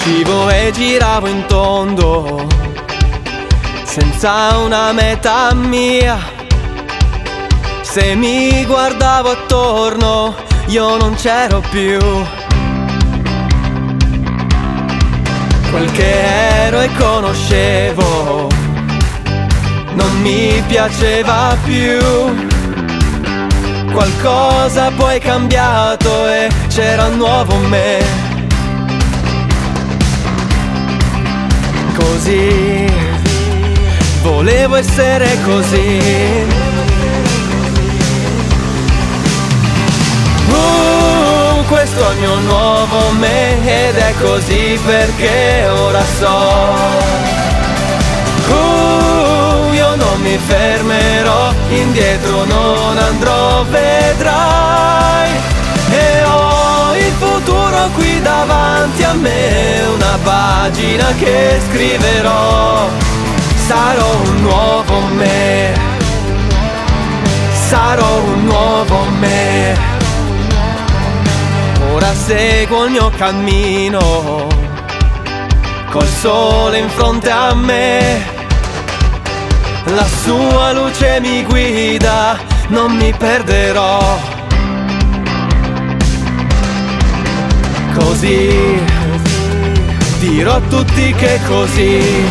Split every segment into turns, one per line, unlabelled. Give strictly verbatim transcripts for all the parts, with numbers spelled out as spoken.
Uscivo e giravo in tondo, senza una meta mia. Se mi guardavo attorno, io non c'ero più. Quel che ero e conoscevo non mi piaceva più. Qualcosa poi è cambiato e c'era un nuovo me. Così, volevo essere così. Uh, questo è il mio nuovo me ed è così perché ora so. Uh, io non mi fermerò, indietro non andrò, vedrai. E ho il futuro qui davanti a me, una pagina che scriverò. Sarò un nuovo me, sarò un nuovo me. Ora seguo il mio cammino, col sole in fronte a me. La sua luce mi guida, non mi perderò. Così, dirò a tutti che così.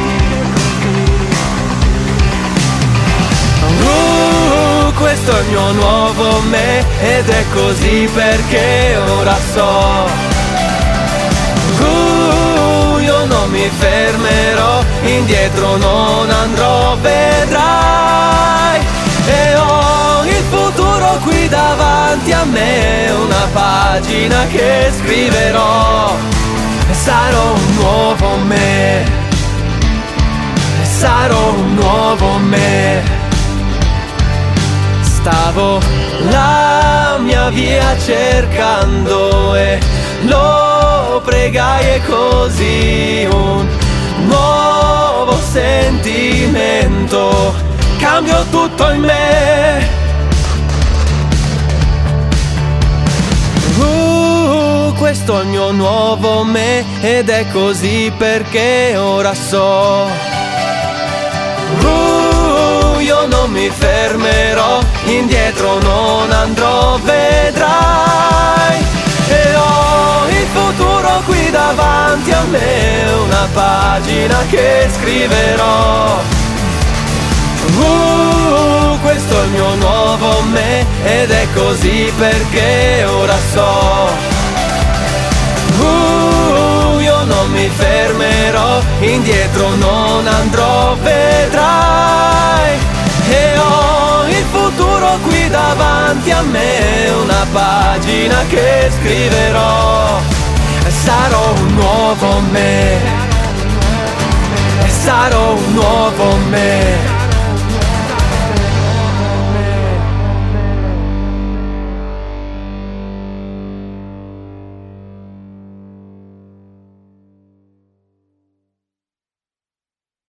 Uh, questo è il mio nuovo me ed è così perché ora so. Uh, io non mi fermerò, indietro non andrò, vedrai. E ho il futuro qui davanti a me, una pagina che scriverò. Sarò un nuovo me, sarò un nuovo me. Stavo la mia via cercando e lo pregai e così un nuovo sentimento cambiò tutto in me. Uh, questo è il mio nuovo me ed è così perché ora so. Uh, io non mi fermerò, indietro non andrò, vedrai. E ho il futuro qui davanti a me, una pagina che scriverò. Uh, questo è il mio nuovo me ed è così perché ora so. Uh, io non mi fermerò, indietro non andrò, vedrai. E ho il futuro qui davanti a me, una pagina che scriverò. Sarò un nuovo me, sarò un nuovo me.